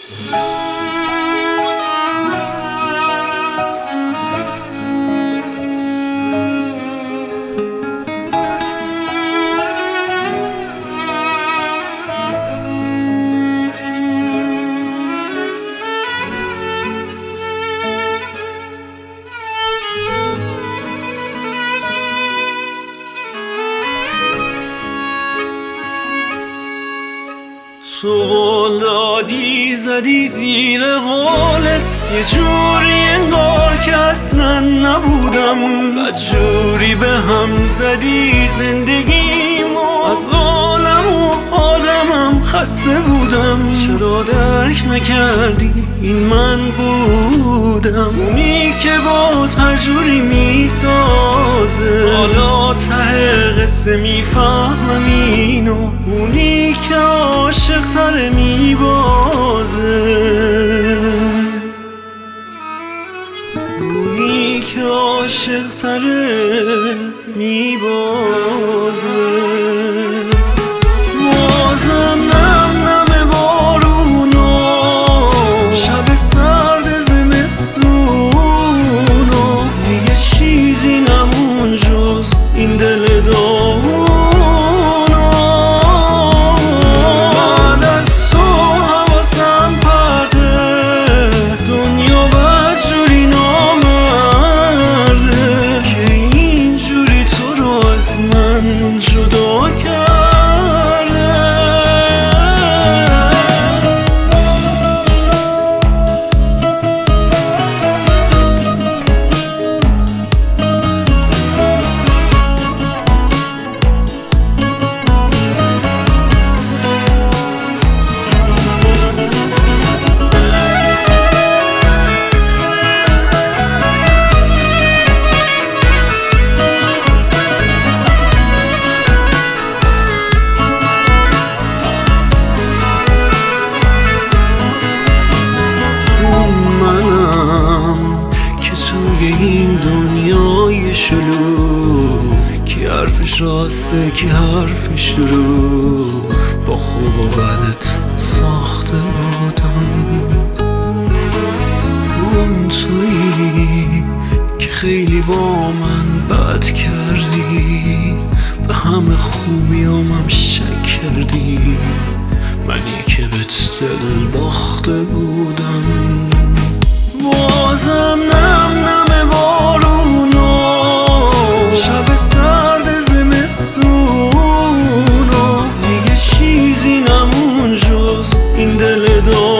تو قول دادی زدی زیر قولت، یه جوری انگار که اصلا نبودم، بدجوری به هم زدی زندگیمو، از قولم و آدمم خسته بودم. چرا درک نکردی این من بودم، اونی که با هر جوری میسازه، حالا ته قصه میفهمم اینو، اونی که عاشق تره میبازه، اونی که عاشق تره میبازه. بازم نم نم بارونو، شب سرد زمستونو، دیگه چیزی نمون جز این دل داغونو. بعد از تو حواسم پرته، دنیا بدجوری نامرده، که اینجوری تو رو از من جدا کرد. این دنیای شلوغ، کی حرفش راسته کی حرفش دروغ، با خوب و بدت ساخته بودم. اون تویی که خیلی با من بد کردی، به همه خوبیامم شک کردی، منی که بهت دل باخته بودم. بازم نم نم بارونو، شب سرد زمستونو، دیگه چیزی نمون جز این دل داغونو.